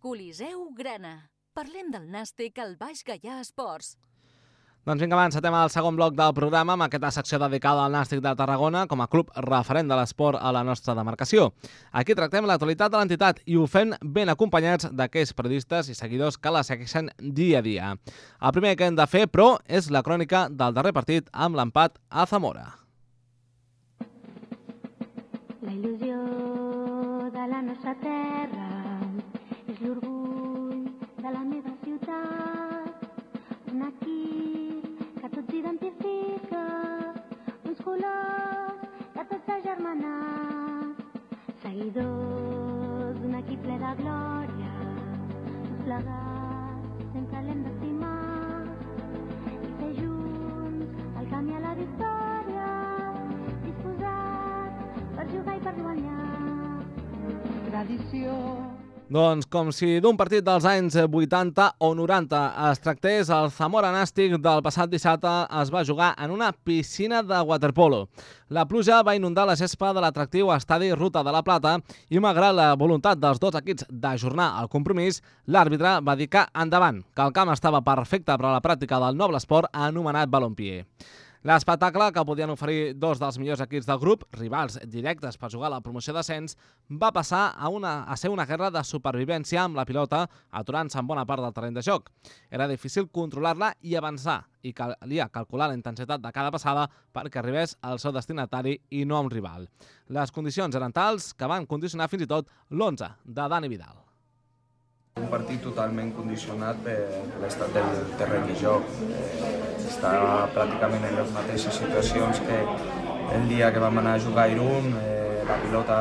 Coliseu Grana. Parlem del Nàstic al Baix Gaià Esports. Doncs vinga, encetem el segon bloc del programa amb aquesta secció dedicada al Nàstic de Tarragona com a club referent de l'esport a la nostra demarcació. Aquí tractem l'actualitat de l'entitat i ho fem ben acompanyats d'aquells periodistes i seguidors que la segueixen dia a dia. El primer que hem de fer, però, és la crònica del darrer partit amb l'empat a Zamora. La il·lusió de la nostra terra és l'orgull de la meva ciutat. Un equip que tots identifica, uns colors que tots s'ha germanat. Seguidors d'un equip ple de glòria, tots plegats sempre l'hem d'estimar i fer junts el camí a la victòria, disposats per jugar i per guanyar. Tradició. Doncs com si d'un partit dels anys 80 o 90 es tractés, el Zamora Nàstic del passat dissabte es va jugar en una piscina de waterpolo. La pluja va inundar la gespa de l'atractiu estadi Ruta de la Plata i malgrat la voluntat dels dos equips d'ajornar el compromís, l'àrbitre va dir que endavant, que el camp estava perfecte per a la pràctica del noble esport anomenat balompié. L'espectacle, que podien oferir dos dels millors equips del grup, rivals directes per jugar a la promoció d'ascens, va passar a ser una guerra de supervivència amb la pilota, aturant-se en bona part del terreny de joc. Era difícil controlar-la i avançar, i calia calcular la intensitat de cada passada perquè arribés al seu destinatari i no a un rival. Les condicions eren tals que van condicionar fins i tot l'11 de Dani Vidal. Un partit totalment condicionat per l'estat del terreny de joc. Està pràcticament en les mateixes situacions que el dia que vam anar a jugar a Irún. La pilota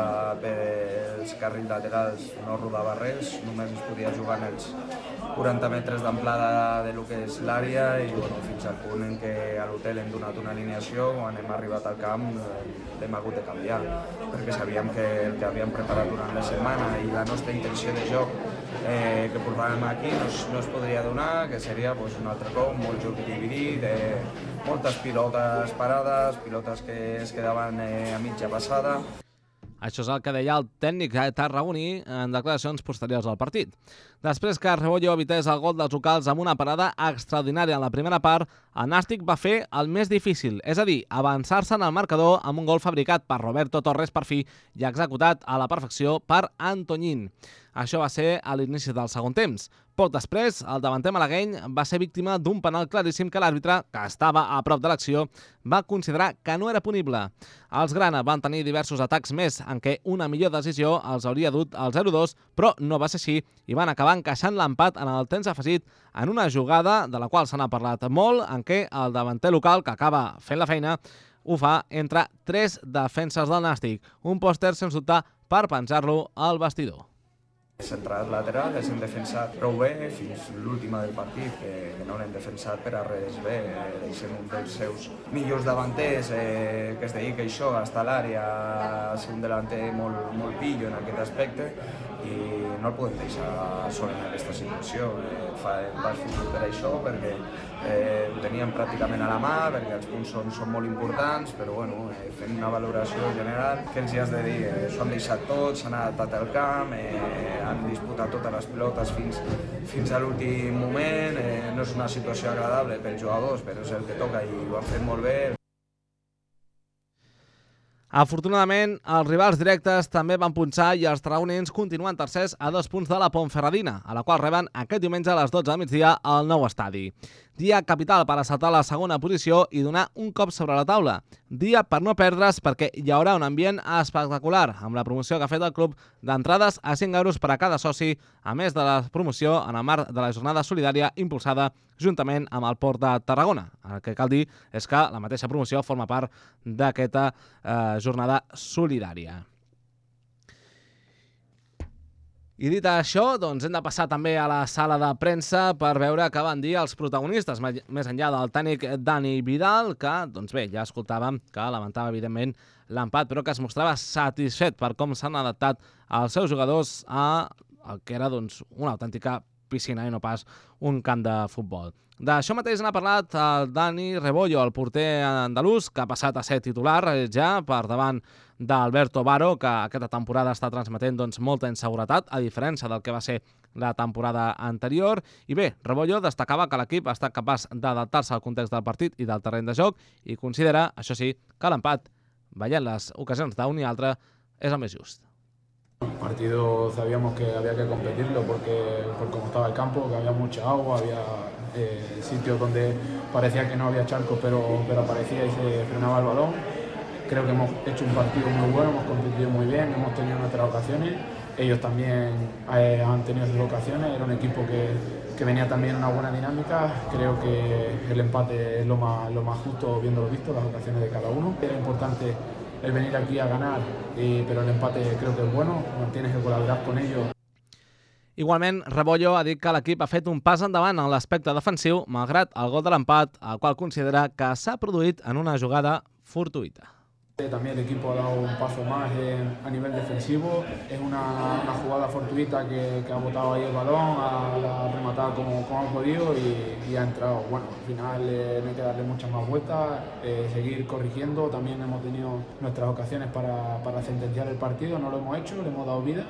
pels carrils laterals no rodava res, només es podia jugar en els 40 metres d'amplada de lo que és l'àrea i fins al punt en què a l'hotel hem donat una alineació, quan hem arribat al camp l'hem hagut de canviar perquè sabíem que el que havíem preparat durant la setmana i la nostra intenció de joc que portàvem aquí no es podria donar, que seria un altre cop, molt joc dividit, moltes pilotes parades, pilotes que es quedaven a mitja passada. Això és el que deia el tècnic tarragoní en declaracions posteriors al partit. Després que Rebollo evités el gol dels locals amb una parada extraordinària en la primera part, el Nàstic va fer el més difícil, és a dir, avançar-se en el marcador amb un gol fabricat per Roberto Torres per fi i executat a la perfecció per Antoñín. Això va ser a l'inici del segon temps. Poc després, el davanter malagueny va ser víctima d'un penal claríssim que l'àrbitre, que estava a prop de l'acció, va considerar que no era punible. Els grana van tenir diversos atacs més en què una millor decisió els hauria dut al 0-2, però no va ser així i van acabar encaixant l'empat en el temps afegit en una jugada de la qual se n'ha parlat molt, en què el davanter local, que acaba fent la feina, ho fa entre tres defenses del Nàstic. Un pòster, sens dubte, per penjar-lo al vestidor. Centrat lateral, els hem defensat prou bé fins l'última del partit, que no l'hem defensat per a res bé. Deixem un dels seus millors davanters, que es dedica això, a estar a l'àrea, a ser un delanter molt pillo en aquest aspecte, i no el podem deixar sol en aquesta situació. Vaig fer per això, perquè ho teníem pràcticament a la mà, perquè els punts són molt importants, però fent una valoració general, què els hi has de dir? S'ho han deixat tot, s'han adaptat al camp, han disputat totes les pilotes fins a l'últim moment. No és una situació agradable pels jugadors, però és el que toca i ho han fet molt bé. Afortunadament, els rivals directes també van punxar i els tarragonins continuen tercers a 2 punts de la Pontferradina, a la qual reben aquest diumenge a les 12 del migdia al nou estadi. Dia capital per assaltar la segona posició i donar un cop sobre la taula. Dia per no perdre's perquè hi haurà un ambient espectacular amb la promoció que ha fet el club d'entrades a 5 euros per a cada soci, a més de la promoció en el marc de la jornada solidària impulsada juntament amb el Port de Tarragona. El que cal dir és que la mateixa promoció forma part d'aquesta jornada solidària. I dit això, doncs hem de passar també a la sala de premsa per veure què van dir els protagonistes, més enllà del tècnic Dani Vidal, que, doncs bé, ja escoltàvem que lamentava evidentment l'empat, però que es mostrava satisfet per com s'han adaptat els seus jugadors a el que era una autèntica piscina i no pas un camp de futbol. D'això mateix n'ha parlat el Dani Rebollo, el porter andalús, que ha passat a ser titular ja per davant d'Alberto Baro, que aquesta temporada està transmetent molta inseguretat, a diferència del que va ser la temporada anterior. I bé, Rebollo destacava que l'equip ha estat capaç d'adaptar-se al context del partit i del terreny de joc i considera, això sí, que l'empat, veient les ocasions d'un i altre, és el més just. El partido sabíamos que había que competirlo por cómo estaba el campo, que había mucha agua, había sitios donde parecía que no había charcos, pero aparecía y se frenaba el balón. Creo que hemos hecho un partido muy bueno, hemos competido muy bien, hemos tenido nuestras ocasiones. Ellos también han tenido sus ocasiones, era un equipo que venía también en una buena dinámica. Creo que el empate es lo más justo viéndolo visto, las ocasiones de cada uno. Era importante el venir aquí a ganar, pero el empate creo que es bueno, tienes que colaborar con ellos. Igualment, Rebollo ha dit que l'equip ha fet un pas endavant en l'aspecte defensiu, malgrat el gol de l'empat, el qual considera que s'ha produït en una jugada fortuïta. También el equipo ha dado un paso más a nivel defensivo, es una jugada fortuita que ha botado ahí el balón, ha rematado como ha podido y ha entrado. Bueno, al final no hay que darle muchas más vueltas, seguir corrigiendo, también hemos tenido nuestras ocasiones para sentenciar el partido, no lo hemos hecho, le hemos dado vida.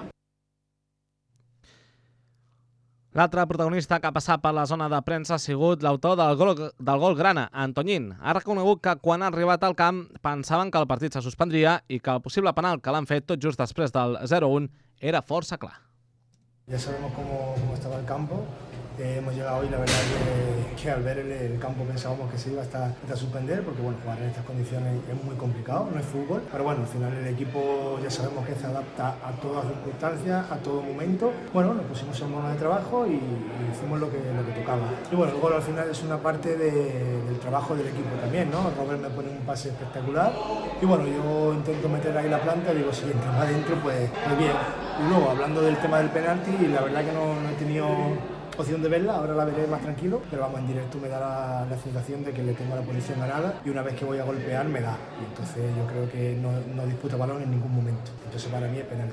L'altre protagonista que ha passat per la zona de premsa ha sigut l'autor del gol grana, Antoñín. Ha reconegut que quan ha arribat al camp pensaven que el partit se suspendria i que el possible penal que l'han fet tot just després del 0-1 era força clar. Ya sabemos cómo estaba el campo. Hemos llegado hoy, la verdad que al ver el campo pensábamos que se iba hasta suspender, porque bueno, jugar en estas condiciones es muy complicado, no es fútbol, pero bueno, al final el equipo ya sabemos que se adapta a todas circunstancias, a todo momento. Bueno, nos pusimos en mono de trabajo y hicimos lo que tocaba. Y bueno, el gol al final es una parte del trabajo del equipo también, ¿no? Robert me pone un pase espectacular y bueno, yo intento meter ahí la planta y digo, si entra más adentro, pues bien. Y luego, hablando del tema del penalti, la verdad que no he tenido opción de verla, ahora la veré más tranquilo, pero vamos, en directo me da la sensación de que le tengo la posición ganada y una vez que voy a golpear me da, y entonces yo creo que no disputa balón en ningún momento, entonces para mí es penalti.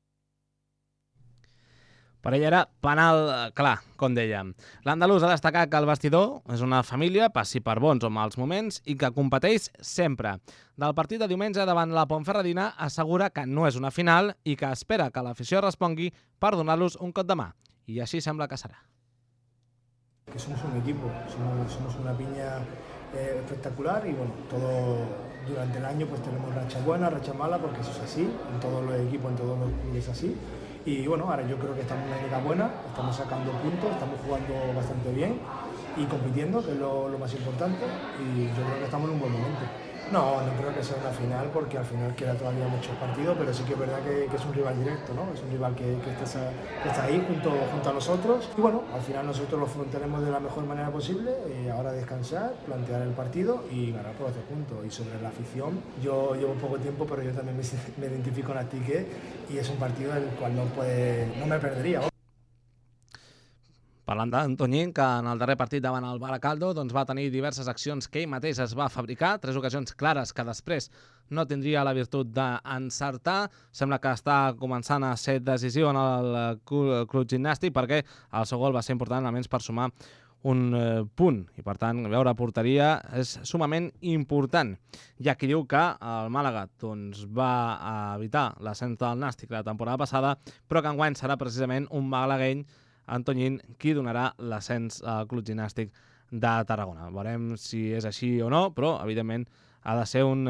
Per ell era penal clar, com dèiem. L'andalús ha destacat que el vestidor és una família, passi per bons o mals moments, i que competeix sempre. Del partit de diumenge davant la Ponferradina assegura que no és una final i que espera que l'afició respongui per donar-los un cop de mà. I així sembla que serà. Que somos un equipo, somos una piña espectacular y bueno, todo durante el año pues tenemos rachas buenas, rachas malas, porque eso es así, en todos los equipos, en todos los clubes es así. Y bueno, ahora yo creo que estamos en una liga buena, estamos sacando puntos, estamos jugando bastante bien y compitiendo, que es lo más importante, y yo creo que estamos en un buen momento. No creo que sea una final, porque al final queda todavía muchos partidos, pero sí que es verdad que es un rival directo, ¿no? Es un rival que está ahí junto a nosotros, y bueno, al final nosotros lo afrontaremos de la mejor manera posible, ahora descansar, plantear el partido y ganar por 12 puntos. Y sobre la afición, yo llevo poco tiempo, pero yo también me identifico con Astique y es un partido en el cual no me perdería. Parlant d'Antoñín, que en el darrer partit davant el Baracaldo va tenir diverses accions que ell mateix es va fabricar, 3 ocasions clares que després no tindria la virtut d'encertar. Sembla que està començant a ser decisiu en el club gimnàstic, perquè el seu gol va ser important, almenys per sumar un punt, i per tant veure porteria és sumament important. Hi ha qui diu que el Màlaga va evitar l'ascens del Nàstic la temporada passada, però que enguany serà precisament un malagueny, Antoñín, qui donarà l'ascens al Club Gimnàstic de Tarragona. Veurem si és així o no, però evidentment ha de ser un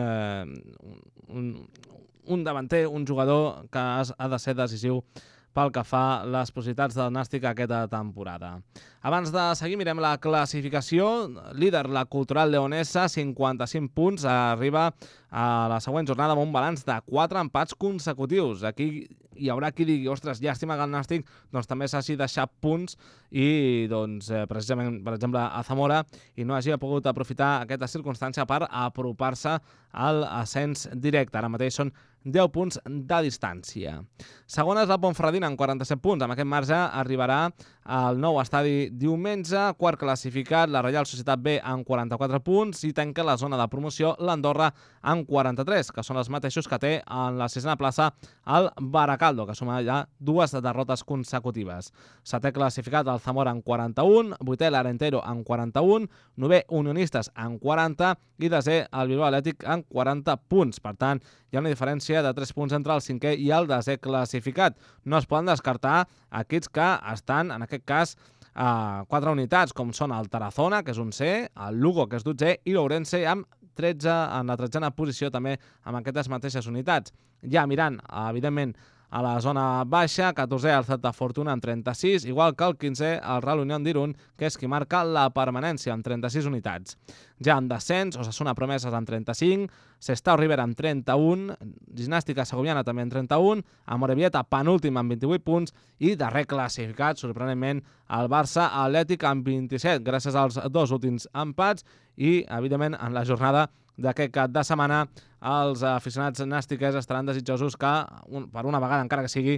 davanter, un jugador que ha de ser decisiu pel que fa a les possibilitats del Nàstic aquesta temporada. Abans de seguir, mirem la classificació. Líder, la Cultural Leonesa, 55 punts, arriba a la següent jornada amb un balanç de 4 empats consecutius. Aquí hi haurà qui digui, ostres, llàstima que el Nàstic també s'hagi deixat punts i precisament, per exemple, a Zamora, i no hagi pogut aprofitar aquesta circumstància per apropar-se al ascens directe. Ara mateix són 10 punts de distància. Segona és la Ponferradina amb 47 punts. Amb aquest marge arribarà al nou estadi diumenge. Quart classificat, la Reial Societat B amb 44 punts i tanca la zona de promoció l'Andorra amb 43, que són els mateixos que té en la sisena plaça el Baracaldo, que suma ja 2 derrotes consecutives. Setè classificat el Zamora amb 41, vuitè l'Arentero amb 41, novè Unionistes amb 40 i desè el Bilbao Atlètic amb 40 punts. Per tant, hi ha una diferència de 3 punts entre el cinquè i el desè classificat. No es poden descartar equips que estan, en aquest cas, a 4 unitats, com són el Tarazona, que és 11è, el Lugo, que és 12è, i l'Ourense amb 13 en la 13a posició també amb aquestes mateixes unitats. Ja mirant, evidentment, a la zona baixa, 14è el Celta Fortuna amb 36, igual que el 15è el Real Unión d'Irún, que és qui marca la permanència amb 36 unitats. Ja en descens, Osasuna Promeses amb 35, Sestao River amb 31, Gimnàstica Segoviana també amb 31, Amorebieta penúltim amb 28 punts i darrer classificat, sorprenentment, el Barça Atlètic amb 27, gràcies als 2 últims empats i, evidentment, en la jornada d'aquest cap de setmana els aficionats nàstiques estaran desitjosos que, per una vegada encara que sigui,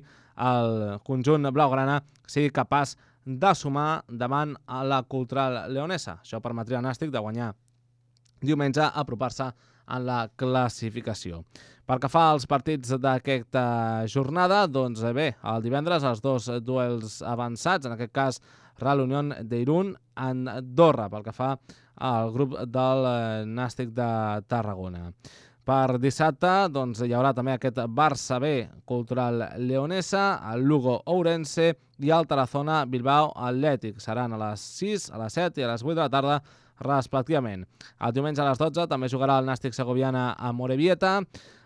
el conjunt blaugrana sigui capaç de sumar davant a la Cultural Leonesa. Això permetria al Nàstic de guanyar diumenge, apropar-se en la classificació. Pel que fa als partits d'aquesta jornada, doncs bé, el divendres els 2 duels avançats, en aquest cas Real Unión d'Irún en Andorra, pel que fa al grup del Nàstic de Tarragona. Per dissabte doncs, hi haurà també aquest Barça B Cultural Leonesa, el Lugo Ourense i el Tarazona Bilbao Atlètic. Seran a les 6, a les 7 i a les 8 de la tarda respectivament. El diumenge a les 12 també jugarà el Nàstic Segoviana a Morevieta.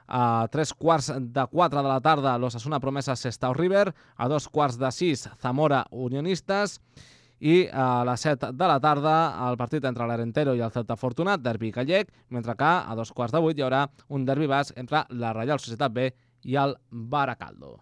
A 3:15 de la tarda l'Osasuna Promesa Sestao River. A 2:45 Zamora Unionistes. I a les 7 de la tarda el partit entre l'Arentero i el Celta Fortuna, derbi gallec, mentre que a 7:15 hi haurà un derbi basc entre la Reial Societat B i el Baracaldo.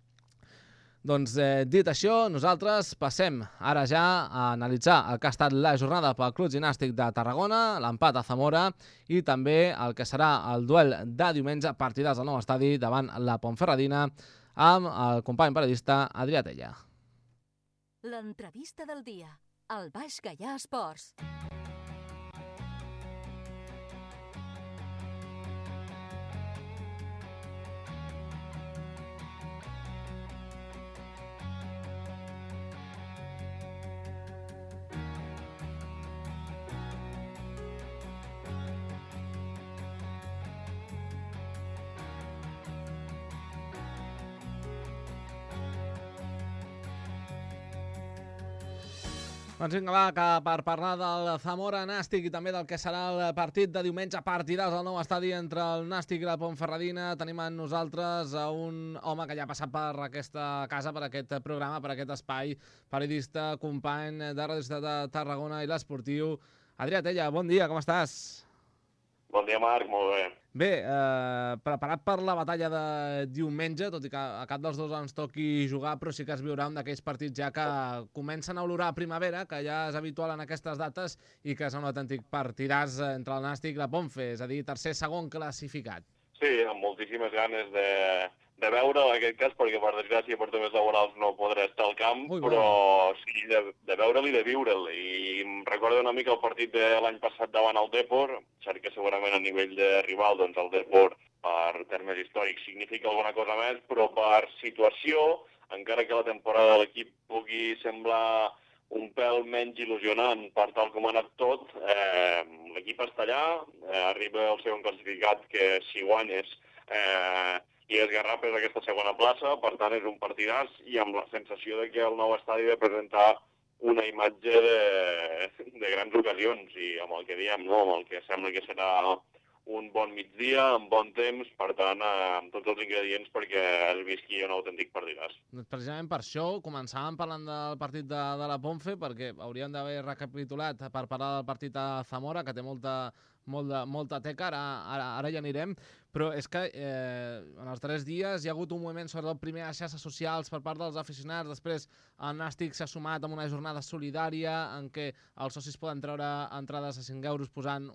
Doncs dit això, nosaltres passem ara ja a analitzar el que ha estat la jornada pel Club Gimnàstic de Tarragona, l'empat a Zamora i també el que serà el duel de diumenge, partidàs al nou estadi davant la Ponferradina amb el company periodista Adrià Tella. L'entrevista del dia, al Baix Gaià Esports. Doncs vinga, va, que per parlar del Zamora Nàstic i també del que serà el partit de diumenge, partidàs al nou estadi entre el Nàstic i la Ponferradina, tenim amb nosaltres a un home que ja ha passat per aquesta casa, per aquest programa, per aquest espai, periodista, company de Radio Ciutat de Tarragona i l'Esportiu. Adrià Tella, bon dia, com estàs? Bon dia, Marc, molt bé. Bé, preparat per la batalla de diumenge, tot i que a cap dels dos ens toqui jugar, però sí que es viurà un d'aquells partits ja que comencen a olorar primavera, que ja és habitual en aquestes dates, i que és un autèntic partidàs entre el Nàstic i la Ponfe, és a dir, tercer-segon classificat. Sí, amb moltíssimes ganes de veure en aquest cas, perquè per desgràcia per temes laborals no podré estar al camp, però sí, de veure'l i de viure'l. I em recorda una mica el partit de l'any passat davant el Depor, cert que segurament a nivell de rival, doncs el Depor, per termes històrics, significa alguna cosa més, però per situació, encara que la temporada de l'equip pugui semblar un pèl menys il·lusionant per tal com ha anat tot, l'equip està allà, arriba el segon classificat que si guanyes i esgarrapes aquesta segona plaça, per tant és un partidàs i amb la sensació de que el nou estadi ha de presentar una imatge de grans ocasions i amb el que diem, no? Amb el que sembla que serà un bon migdia, amb bon temps, per tant, amb tots els ingredients perquè es visqui un autèntic partidàs. Precisament per això començàvem parlant del partit de la Ponfe, perquè hauríem d'haver recapitulat per parlar del partit a Zamora, que té molta molta teca, ara ja anirem, però és que en els darrers dies hi ha hagut un moviment, sobretot primer a les xarxes socials per part dels aficionats, després el Nàstic s'ha sumat amb una jornada solidària en què els socis poden treure entrades a 5 euros posant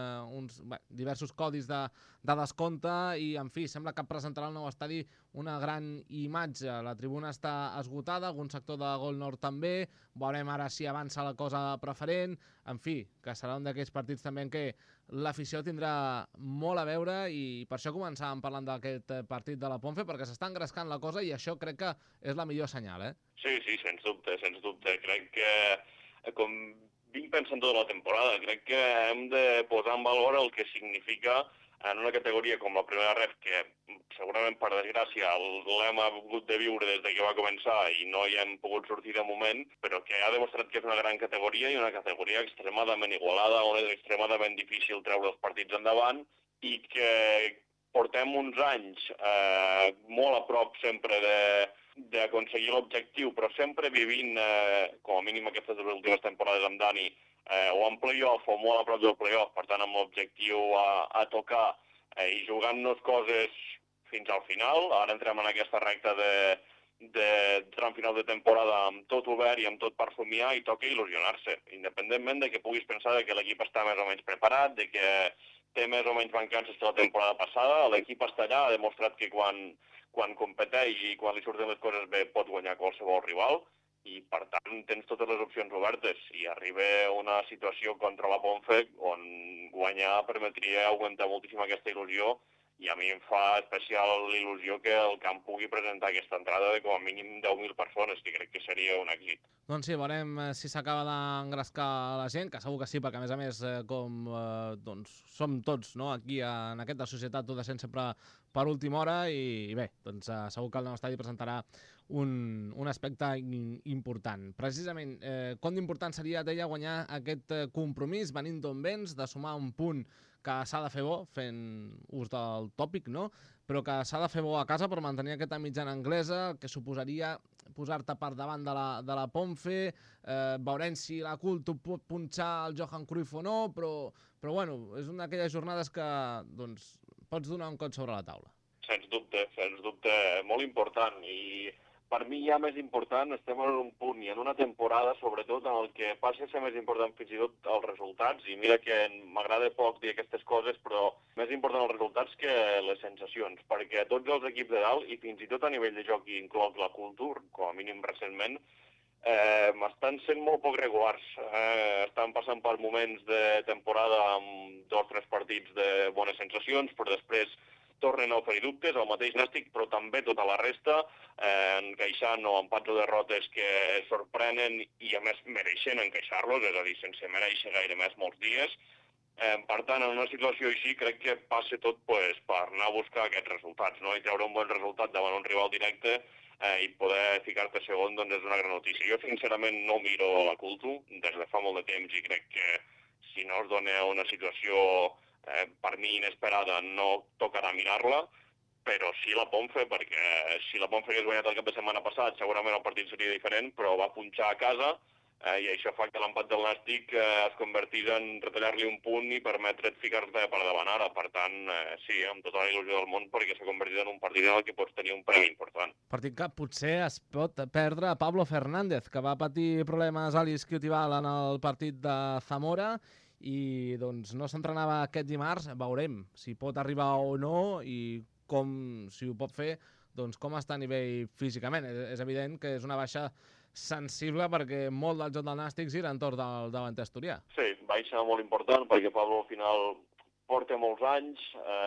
diversos codis de descompte i, en fi, sembla que presentarà el nou estadi una gran imatge. La tribuna està esgotada, algun sector de Gol Nord també, veurem ara si avança la cosa preferent, en fi, que serà un d'aquells partits també en què l'afició tindrà molt a veure i per això començàvem parlant d'aquest partit de la Ponfe, perquè s'està engrescant la cosa i això crec que és la millor senyal, eh? Sí, sens dubte. Crec que, com vinc pensant tota la temporada, crec que hem de posar en valor el que significa en una categoria com la primera ref, que segurament, per desgràcia, l'hem hagut de viure des que va començar i no hi hem pogut sortir de moment, però que ha demostrat que és una gran categoria i una categoria extremadament igualada, on és extremadament difícil treure els partits endavant i que portem uns anys molt a prop sempre d'aconseguir l'objectiu, però sempre vivint, com a mínim aquestes dues últimes temporades amb Dani, o en play-off o molt a prop del play-off, per tant amb l'objectiu a tocar i jugant-nos coses fins al final. Ara entrem en aquesta recta de tram final de temporada amb tot obert i amb tot per somiar i toca il·lusionar-se, independentment de que puguis pensar que l'equip està més o menys preparat, de que té més o menys mancances que la temporada passada. L'equip està allà, ha demostrat que quan competeix i quan li surten les coses bé pot guanyar qualsevol rival i, per tant, tens totes les opcions obertes. Si arriba una situació contra la Ponfe on guanyar permetria augmentar moltíssim aquesta il·lusió i a mi em fa especial il·lusió que el camp pugui presentar aquesta entrada de com a mínim 10.000 persones, que crec que seria un èxit. Doncs sí, veurem si s'acaba d'engrescar la gent, que segur que sí, perquè a més, com som tots, no? Aquí en aquesta societat tot deixem sempre per última hora i bé, doncs segur que el nou estadi presentarà un aspecte important. Precisament, com d'important seria, deia, guanyar aquest compromís venint d'on vens, de sumar un punt que s'ha de fer bo, fent ús del tòpic, no? Però que s'ha de fer bo a casa per mantenir aquesta mitjana anglesa, que suposaria posar-te per davant de la Ponfe, veurem si la Culto pot punxar el Johan Cruyff o no, però bueno, és una d'aquelles jornades que doncs, pots donar un cop sobre la taula. Sens dubte, molt important, i per mi ja més important, estem en un punt i en una temporada, sobretot, en el que passa a ser més important fins i tot els resultats, i mira que m'agrada poc dir aquestes coses, però més important els resultats que les sensacions, perquè tots els equips de dalt, i fins i tot a nivell de joc, i incloc la Cultura, com a mínim recentment, estan sent molt poc regulars. Estan passant per moments de temporada amb 2 o 3 partits de bones sensacions, però després tornen a oferir dubtes, el mateix Nàstic, però també tota la resta, encaixant o empats o derrotes que sorprenen i, a més, mereixen encaixar-los, és a dir, sense mereixer gaire més molts dies. Per tant, en una situació així, crec que passa tot per anar a buscar aquests resultats, no? I treure un bon resultat davant un rival directe i poder ficar-te segon, doncs és una gran notícia. Jo, sincerament, no miro la Culto des de fa molt de temps i crec que si no es dona una situació per mi inesperada no tocarà mirar-la, però sí la Ponfe, perquè si la Ponfe hagués guanyat el cap de setmana passat segurament el partit seria diferent, però va punxar a casa i això fa que l'empat del Nàstic es convertís en retallar-li un punt i permetre't ficar-te per davant ara. Per tant, sí, amb tota la il·lusió del món, perquè s'ha convertit en un partit en el que pots tenir un premi important. Partit que potser es pot perdre a Pablo Fernández, que va patir problemes a l'isquiotibial en el partit de Zamora i doncs no s'entrenava aquest dimarts. Veurem si pot arribar o no i com, si ho pot fer, doncs com està a nivell físicament. És evident que és una baixa sensible perquè molt del joc del Nàstic gira entorn del davanter asturià. Sí, baixa molt important perquè Pablo al final porta molts anys,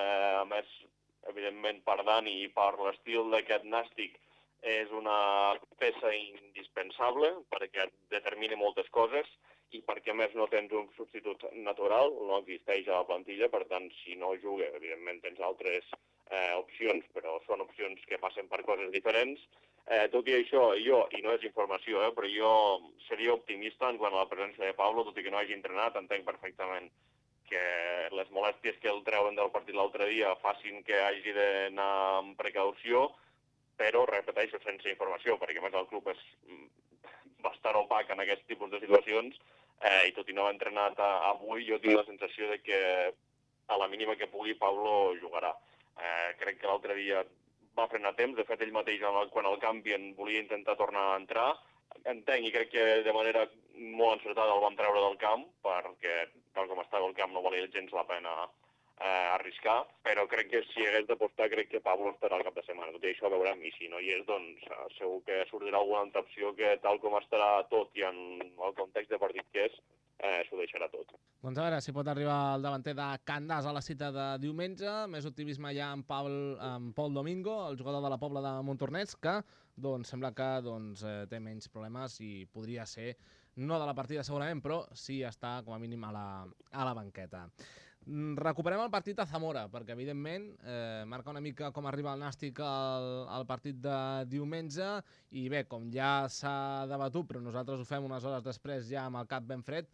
a més, evidentment per Dani i per l'estil d'aquest Nàstic és una peça indispensable perquè determina moltes coses i perquè, a més, no tens un substitut natural, no existeix a la plantilla, per tant, si no juga, evidentment tens altres opcions, però són opcions que passen per coses diferents. Tot i això, jo, i no és informació, però jo seria optimista en quant a la presència de Pablo, tot i que no hagi entrenat, entenc perfectament que les molèsties que el treuen del partit l'altre dia facin que hagi d'anar amb precaució, però, repeteixo, sense informació, perquè, a més, el club és bastant opac en aquest tipus de situacions, i tot i no haver entrenat avui, jo tinc la sensació de que a la mínima que pugui Pablo jugarà. Crec que l'altre dia va frenar temps, de fet ell mateix quan el canvien volia intentar tornar a entrar, entenc i crec que de manera molt encertada el van treure del camp, perquè tal com estava el camp no valia gens la pena arriscar, però crec que si hagués d'apostar crec que Pablo estarà al cap de setmana. Tot i això veurem, i si no hi és, doncs segur que sortirà alguna altra opció que tal com estarà tot i en el context de partit que és, s'ho deixarà tot. Doncs a veure si pot arribar el davanter de Candàs a la cita de diumenge. Més optimisme ja en Pol Domingo, el jugador de la Pobla de Montornès, que sembla que té menys problemes i podria ser, no de la partida segurament, però sí està com a mínim a la banqueta. Recuperem el partit a Zamora, perquè evidentment marca una mica com arriba el Nàstic al partit de diumenge, i bé, com ja s'ha debatut, però nosaltres ho fem unes hores després ja amb el cap ben fred,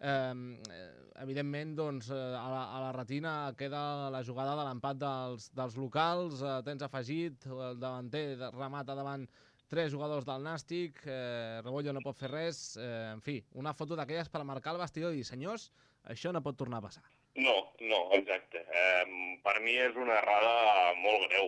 evidentment a la retina queda la jugada de l'empat dels locals, tens afegit, el davanter remata davant 3 jugadors del Nàstic, Rebollo no pot fer res, en fi, una foto d'aquelles per marcar el vestidor i dir, senyors, això no pot tornar a passar. No, exacte. Per mi és una errada molt greu.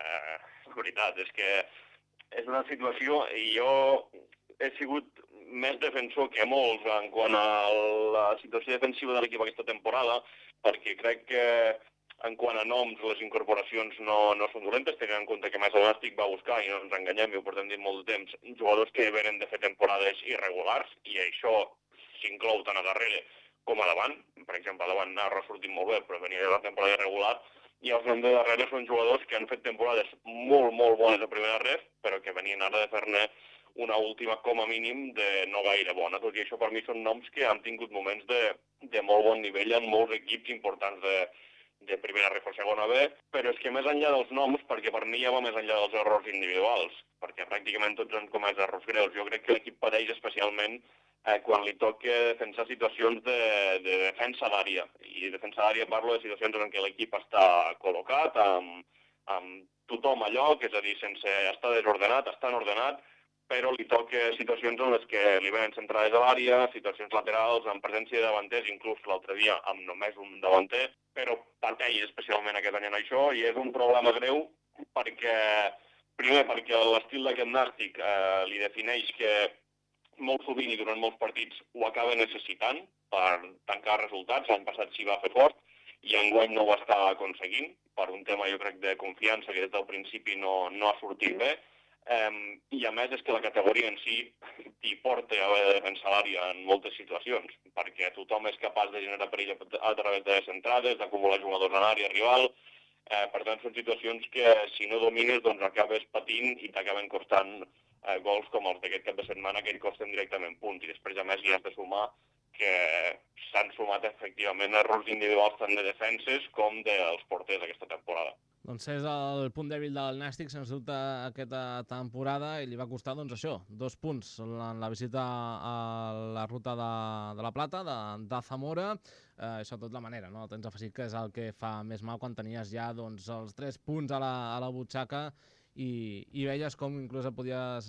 La veritat és que és una situació, i jo he sigut més defensor que molts en quant a la situació defensiva de l'equip aquesta temporada, perquè crec que en quant a noms les incorporacions no són dolentes, tenint en compte que més el Nàstic va buscar, i no ens enganyem, i ho portem dit molt de temps, jugadors que venen de fer temporades irregulars, i això s'inclou tant a darrere com a davant. Per exemple, a davant ha ressortit molt bé, però venia de la temporada irregular, i els noms de darrere són jugadors que han fet temporades molt, molt bones a primera ref, però que venien ara de fer-ne una última com a mínim de no gaire bona. Tot i això, per mi són noms que han tingut moments de molt bon nivell en molts equips importants de primera ref o segona B, però és que més enllà dels noms, perquè per mi ja va més enllà dels errors individuals, perquè pràcticament tots han comès errors greus. Jo crec que l'equip pateix especialment quan li toca defensar situacions de defensa d'àrea. I defensa d'àrea parlo de situacions en què l'equip està col·locat, amb tothom a lloc, és a dir, sense estar desordenat, estan ordenat, però li toca situacions en les que li venen centrades a l'àrea, situacions laterals, amb presència de davanters, inclús l'altre dia amb només un davanter, però pateix especialment aquest any en això, i és un problema greu perquè, primer, perquè l'estil d'aquest Nàstic li defineix que molt sovint i durant molts partits ho acaba necessitant per tancar resultats. L'any passat s'hi va fer fort i enguany no ho està aconseguint per un tema, jo crec, de confiança que des del principi no ha sortit bé. I a més és que la categoria en si t'hi porta a haver de defensar l'àrea en moltes situacions, perquè tothom és capaç de generar perill a través de les entrades, d'acumular jugadors en àrea rival. Per tant, són situacions que si no domines doncs acabes patint i t'acaben costant gols com els d'aquest cap de setmana, que et costen directament punts. I després, a més, hi has de sumar que s'han sumat efectivament errors individuals tant de defenses com dels porters aquesta temporada. Doncs és el punt dèbil del Nàstic, sens dubte, aquesta temporada, i li va costar, doncs això, 2 punts en la visita a la ruta de la Plata, de Zamora, i sobretot la manera, no? El temps afegit, que és el que fa més mal quan tenies ja doncs, els 3 punts a la butxaca i veies com inclús et podies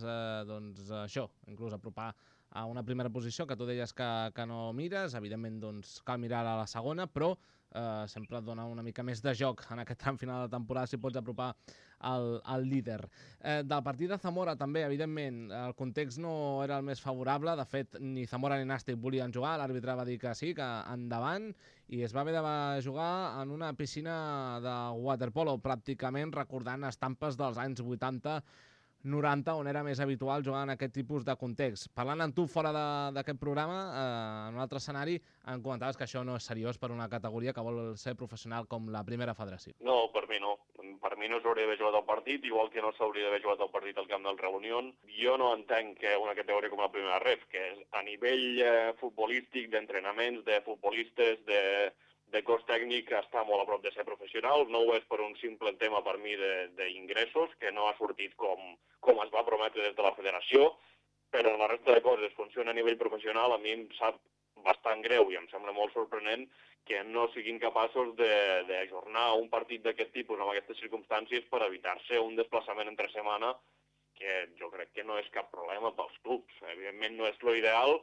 inclús apropar a una primera posició, que tu deies que no mires. Evidentment doncs, cal mirar a la segona, però sempre et dona una mica més de joc en aquest tram final de temporada si pots apropar al líder. Del partit de Zamora també, evidentment, el context no era el més favorable. De fet, ni Zamora ni Nàstic volien jugar, l'àrbitre va dir que sí, que endavant, i es va haver de jugar en una piscina de waterpolo, pràcticament recordant estampes dels anys 80-90, on era més habitual jugar en aquest tipus de context. Parlant amb tu fora d'aquest programa, en un altre escenari, em comentaves que això no és seriós per una categoria que vol ser professional com la primera federació. No, per mi no. Per mi no s'hauria d'haver jugat el partit, igual que no s'hauria d'haver jugat el partit al camp del Reunión. Jo no entenc que una categoria com la primera ref, que és a nivell futbolístic, d'entrenaments, de futbolistes, de cos tècnic, està molt a prop de ser professional. No ho és per un simple tema per mi d'ingressos, que no ha sortit com es va prometre des de la federació, però la resta de coses funciona a nivell professional. A mi em sap bastant greu i em sembla molt sorprenent que no siguin capaços d'ajornar un partit d'aquest tipus en aquestes circumstàncies per evitar-se un desplaçament entre setmana, que jo crec que no és cap problema pels clubs. Evidentment no és l'ideal,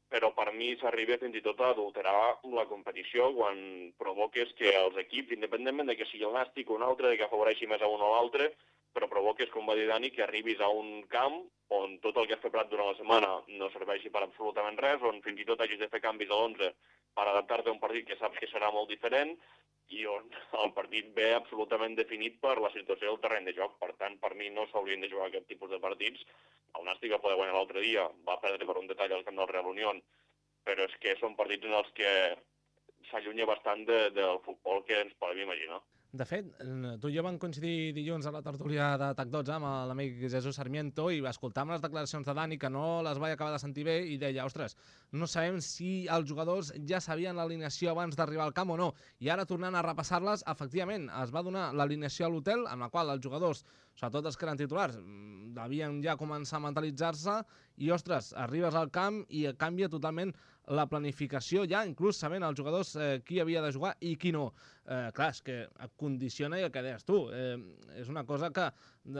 però per mi s'arriba fins i tot a adulterar la competició quan provoques que els equips, independentment de que sigui el Nàstic o un altre, de que afavoreixi més a un o l'altre, però provoques, com va dir Dani, que arribis a un camp on tot el que has preparat durant la setmana no serveixi per absolutament res, on fins i tot hagis de fer canvis a l'11 per adaptar-te a un partit que saps que serà molt diferent i on el partit ve absolutament definit per la situació del terreny de joc. Per tant, per mi no s'haurien de jugar aquest tipus de partits. El Nàstic va poder guanyar l'altre dia, va perdre per un detall al camp del Real Unión, però és que són partits en els que s'allunya bastant del futbol que ens podem imaginar. De fet, tu i jo vam coincidir dilluns a la tertúlia de TAC12 amb l'amic Jesús Sarmiento i escoltàvem les declaracions de Dani, que no les vaig acabar de sentir bé, i deia, ostres, no sabem si els jugadors ja sabien l'alineació abans d'arribar al camp o no. I ara, tornant a repassar-les, efectivament, es va donar l'alineació a l'hotel, amb la qual els jugadors, sobretot els que eren titulars, devien ja començar a mentalitzar-se, i, ostres, arribes al camp i canvia totalment la planificació, ja inclús sabent els jugadors qui havia de jugar i qui no. Clar, és que et condiciona i el que deies tu. És una cosa que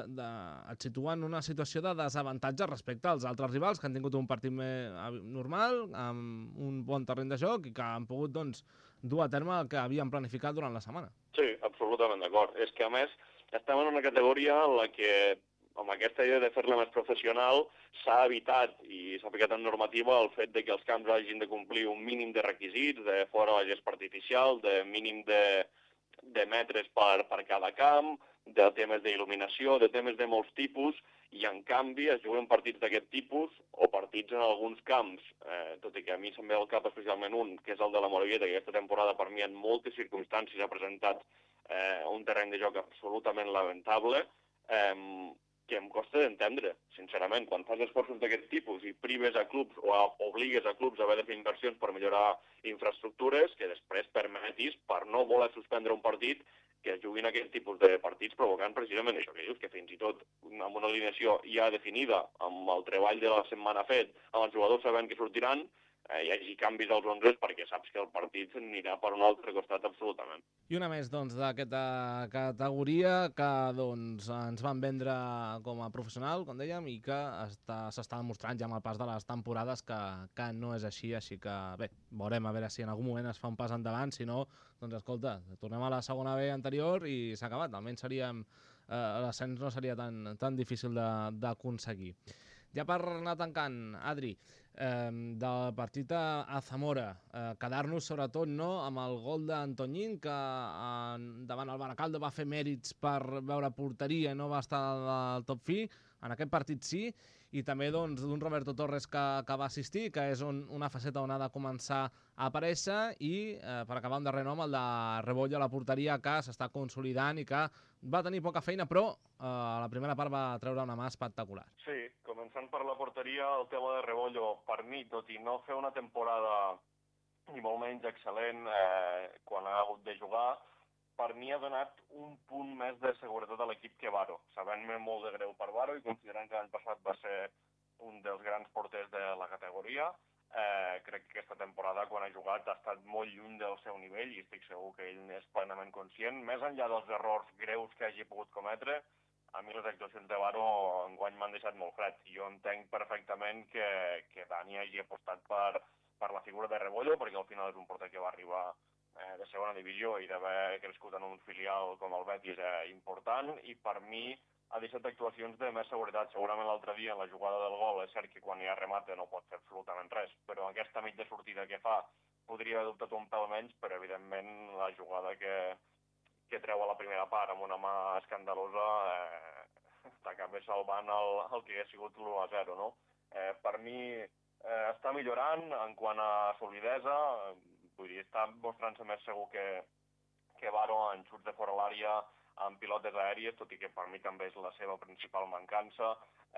et situa en una situació de desavantatge respecte als altres rivals que han tingut un partit normal, amb un bon terreny de joc i que han pogut dur a terme el que havien planificat durant la setmana. Sí, absolutament d'acord. És que, a més, estem en una categoria en la que, amb aquesta idea de fer-la més professional, s'ha evitat i s'ha aplicat en normativa el fet de que els camps hagin de complir un mínim de requisits, de fora la gespa artificial, de mínim de metres per cada camp, de temes d'il·luminació, de temes de molts tipus, i en canvi es juguen partits d'aquest tipus o partits en alguns camps, tot i que a mi se'm ve al cap especialment un, que és el de la Morevieta, que aquesta temporada per mi en moltes circumstàncies ha presentat un terreny de joc absolutament lamentable, que em costa d'entendre, sincerament. Quan fas esforços d'aquest tipus i prives a clubs o obligues a clubs a haver de fer inversions per millorar infraestructures, que després permetis, per no voler suspendre un partit, que es juguin aquest tipus de partits provocant precisament això que dius, que fins i tot amb una alineació ja definida, amb el treball de la setmana fet, amb els jugadors sabent que sortiran, hi hagi canvis als 11 perquè saps que el partit anirà per un altre costat absolutament. I una més d'aquesta categoria que ens van vendre com a professional, com dèiem, i que s'està demostrant ja amb el pas de les temporades que no és així, així que bé, veurem a veure si en algun moment es fa un pas endavant, si no, doncs escolta, tornem a la segona B anterior i s'ha acabat, almenys l'ascens no seria tan difícil d'aconseguir. Ja per anar tancant, Adri, del partit a Zamora, quedar-nos sobretot amb el gol d'Antoñín, que davant el Baracaldo va fer mèrits per veure porteria i no va estar al top fi. En aquest partit sí, i també d'un Roberto Torres que va assistir, que és una faceta on ha de començar a aparèixer, i per acabar un darrer nom, el de Rebollo a la porteria, que s'està consolidant i que va tenir poca feina, però a la primera part va treure una mà espectacular. Sí, començant per la porteria, el tema de Rebollo, per mi, tot i no fer una temporada ni molt menys excel·lent quan ha hagut de jugar, per mi ha donat un punt més de seguretat a l'equip que Varo, sabent-me molt de greu per Varo i considerant que l'any passat va ser un dels grans porters de la categoria. Crec que aquesta temporada, quan ha jugat, ha estat molt lluny del seu nivell i estic segur que ell n'és plenament conscient. Més enllà dels errors greus que hagi pogut cometre, a mi les actuacions de Varo enguany m'han deixat molt fred. Jo entenc perfectament que Dani hagi apostat per la figura de Rebollo, perquè al final és un porter que va arribar de segona divisió i d'haver crescut en un filial com el Betis important, i per mi ha deixat actuacions de més seguretat. Segurament l'altre dia en la jugada del gol és cert que quan hi ha remate no pot fer absolutament res, però aquesta mitja sortida que fa podria haver dubtat un pèl menys, però evidentment la jugada que treu a la primera part amb una mà escandalosa t'acaba salvant el que ha sigut l'1-0, no? Per mi està millorant en quant a solidesa, vull dir, està mostrant-se més segur que Varo en xuts de fora l'àrea, en pilotes aèries, tot i que per mi també és la seva principal mancança.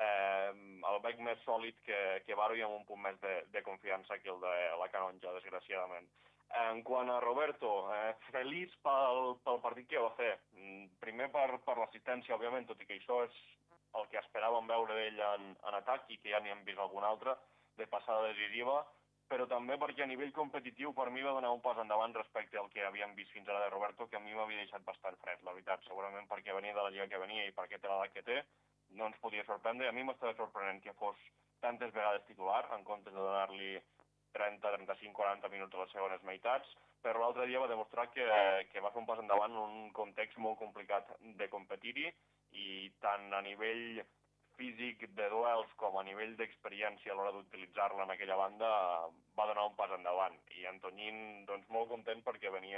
El veig més sòlid que Varo i amb un punt més de confiança que el de la Canonja, desgraciadament. En quant a Roberto, feliç pel partit que va fer. Primer per l'assistència, òbviament, tot i que això és el que esperàvem veure d'ell en atac i que ja n'hi hem vist algun altre de passada decisiva, però també perquè a nivell competitiu per mi va donar un pas endavant respecte al que havíem vist fins ara de Roberto, que a mi m'havia deixat bastant fred, la veritat, segurament perquè venia de la lliga que venia i perquè té l'edat que té, no ens podia sorprendre. A mi m'estava sorprenent que fos tantes vegades titular, en comptes de donar-li 30, 35, 40 minuts a les segones meitats, però l'altre dia va demostrar que va fer un pas endavant en un context molt complicat de competir-hi i tant a nivell físic de duels com a nivell d'experiència a l'hora d'utilitzar-la en aquella banda va donar un pas endavant. I Antoñín, doncs, molt content perquè venia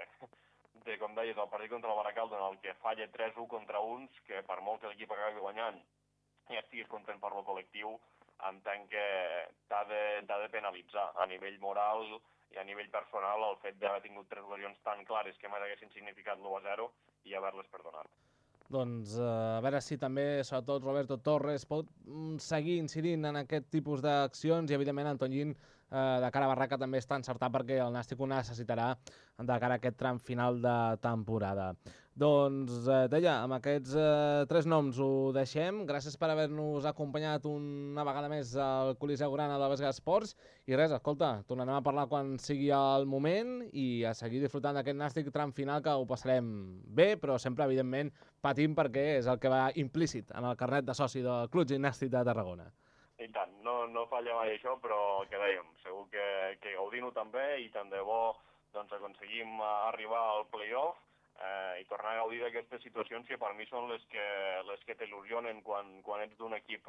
de com deies, el partit contra el Baracaldo en el que falla 3-1 contra uns, que per molt que l'equip acabi guanyant i estiguis content per lo col·lectiu, entenc que t'ha de penalitzar a nivell moral i a nivell personal el fet d'haver tingut 3 ocasions tan clares que mai haguessin significat l'1-0 i haver-les perdonat. Doncs a veure si també, sobretot, Roberto Torres pot seguir incidint en aquest tipus d'accions i, evidentment, Antoñín de cara a Barraca també està encertat perquè el Nàstic ho necessitarà de cara a aquest tram final de temporada. Doncs, deia, amb aquests 3 noms ho deixem. Gràcies per haver-nos acompanyat una vegada més al Coliseu Grana de Vesga Esports. I res, escolta, tornarem a parlar quan sigui el moment i a seguir disfrutant d'aquest Nàstic tram final que ho passarem bé, però sempre, evidentment, patint perquè és el que va implícit en el carnet de soci del Club Gimnàstic de Tarragona. I tant, no falla mai això, però el que dèiem, segur que gaudint-ho també i tant de bo doncs, aconseguim arribar al play-off i tornar a gaudir d'aquestes situacions que per mi són les que t'il·lusionen quan ets d'un equip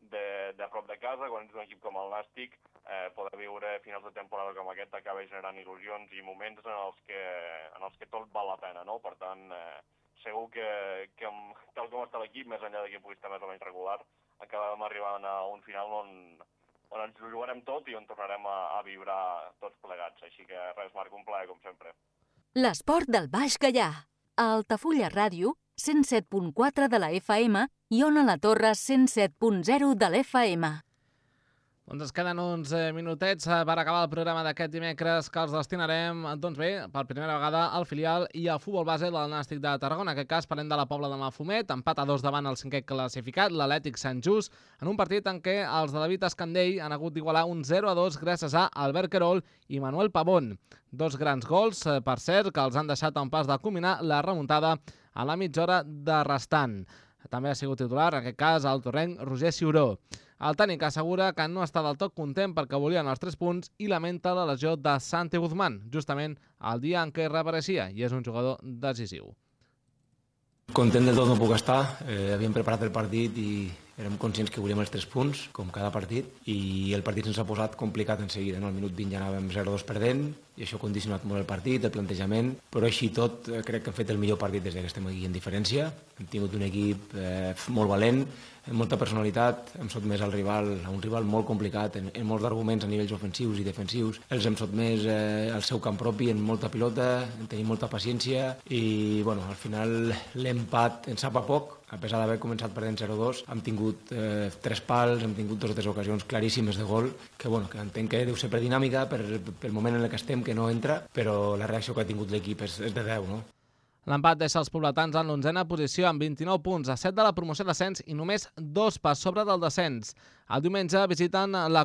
de prop de casa, quan ets d'un equip com el Nàstic, poder viure finals de temporada com aquest acaba generant il·lusions i moments en els que tot val la pena, no? Per tant, segur que tal com està l'equip, més enllà que pugui estar més o menys regular, acabem arribant a un final on ens ho jugarem tot i on tornarem a vibrar tots plegats. Així que res, Marc, un plaer, com sempre. L'esport del Baix Gaià. A Altafulla Ràdio, 107.4 de la FM i Ona la Torre, 107.0 de l'FM. Doncs ens queden uns minutets per acabar el programa d'aquest dimecres que els destinarem, doncs bé, per primera vegada al filial i al futbol base del Nàstic de Tarragona. En aquest cas parlem de la Pobla de Mafumet, empat a 2 davant el 5è classificat, l'Atlètic Sant Just, en un partit en què els de David Escandell han hagut d'igualar un 0-2 gràcies a Albert Querol i Manuel Pavón. 2 grans gols, per cert, que els han deixat a un pas de culminar la remuntada a la mitja hora de restant. També ha sigut titular, en aquest cas, el torrenc Roger Ciuró. El tècnic assegura que no està del tot content perquè volien els 3 punts i lamenta la lesió de Santi Guzmán, justament el dia en què reapareixia, i és un jugador decisiu. Content del tot no puc estar. Havíem preparat el partit i érem conscients que volíem els 3 punts, com cada partit, i el partit se'ns ha posat complicat en seguida. Al minut 20 ja anàvem 0-2 perdent, i això ha condicionat molt el partit, el plantejament, però així tot crec que hem fet el millor partit des que estem aquí en diferència. Hem tingut un equip molt valent, amb molta personalitat, hem sotmès al rival, a un rival molt complicat, en molts arguments a nivells ofensius i defensius. Els hem sotmès al seu camp propi, en molta pilota, en tenim molta paciència i al final l'empat ens sap a poc. A pesar d'haver començat perdent 0-2, hem tingut 3 pals, hem tingut 2 o 3 ocasions claríssimes de gol, que entenc que deu ser per dinàmica, pel moment en què estem, que no entra, però la reacció que ha tingut l'equip és de 10, no? L'empat deixa els pobletans en l'11a posició amb 29 punts, a 7 de la promoció d'ascens i només 2 per sobre del descens. El diumenge visiten el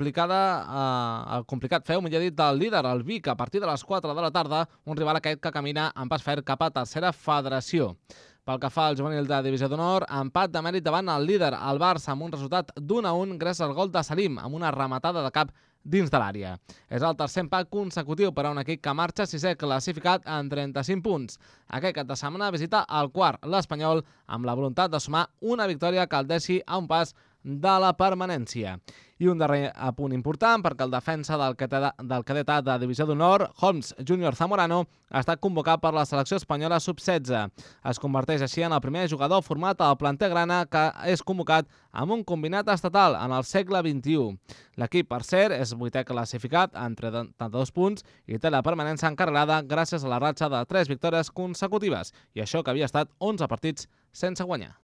complicat feu, millor dit, del líder, el Vic, a partir de les 4 de la tarda, un rival aquest que camina amb pas ferm cap a tercera federació. Pel que fa al juvenil de Divisió d'Honor, empat de mèrit davant el líder, el Barça, amb un resultat d'1-1 gràcies al gol de Salim, amb una rematada de cap dins de l'àrea. És el tercer empat consecutiu per a un equip que marxa 6è classificat en 35 punts. Aquest cap de setmana visita el quart, l'Espanyol, amb la voluntat de sumar una victòria que el deixi a un pas de la permanència. I un darrer apunt important, perquè el defensa del cadet A de Divisió d'Honor, Holmes Júnior Zamorano, ha estat convocat per la selecció espanyola sub-16. Es converteix així en el primer jugador format al planter grana que és convocat amb un combinat estatal en el segle XXI. L'equip, per cert, és 8è classificat amb 32 punts i té la permanència encarregada gràcies a la ratxa de 3 victòries consecutives, i això que havia estat 11 partits sense guanyar.